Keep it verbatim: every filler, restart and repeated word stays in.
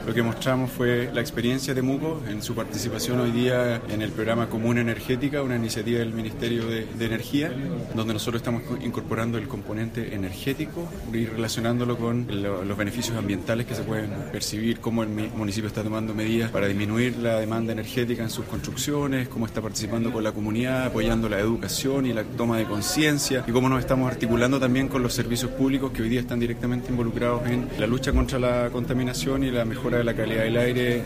Lo que mostramos fue la experiencia de Temuco en su participación hoy día en el programa Comuna Energética, una iniciativa del Ministerio de, de Energía, donde nosotros estamos incorporando el componente energético y relacionándolo con lo, los beneficios ambientales que se pueden percibir, cómo el municipio está tomando medidas para disminuir la demanda energética en sus construcciones, cómo está participando con la comunidad, apoyando la educación y la toma de conciencia, y cómo nos estamos articulando también con los servicios públicos que hoy día están directamente involucrados en la lucha contra la contaminación y la mejora de la calidad del aire